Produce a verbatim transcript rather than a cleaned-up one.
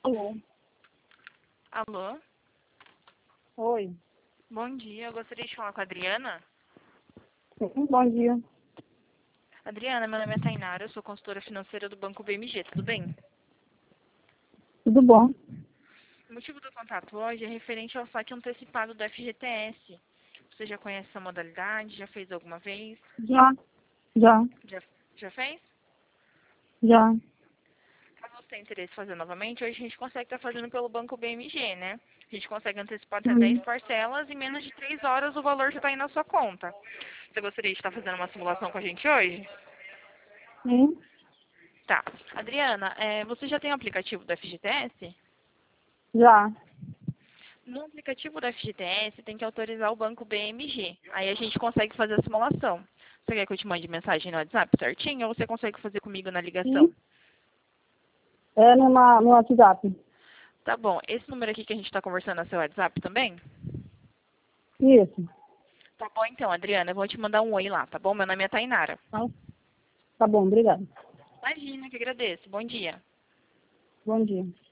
Alô? Alô? Oi. Bom dia, eu gostaria de falar com a Adriana. Sim, bom dia. Adriana, meu nome é Tainara, eu sou consultora financeira do Banco B M G, tudo bem? Tudo bom? O motivo do contato hoje é referente ao saque antecipado do F G T S. Você já conhece essa modalidade? Já fez alguma vez? Já, já, Já, já fez? já. Caso você tenha interesse em fazer novamente, hoje a gente consegue estar fazendo pelo Banco B M G, né? A gente consegue antecipar até dez Hum, parcelas e em menos de três horas o valor já está aí na sua conta. Você gostaria de estar fazendo uma simulação com a gente hoje? sim, Tá. Adriana, é, você já tem o aplicativo do F G T S? já. No aplicativo do F G T S tem que autorizar o banco B M G. Aí a gente consegue fazer a simulação. Você quer que eu te mande mensagem no WhatsApp certinho ou você consegue fazer comigo na ligação? Sim. É numa, no WhatsApp. Tá bom. Esse número aqui que a gente está conversando é seu WhatsApp também? Isso. Tá bom então, Adriana. Eu vou te mandar um oi lá, tá bom? Meu nome é Tainara. Tá, tá bom, obrigada. Imagina, que agradeço. Bom dia. Bom dia.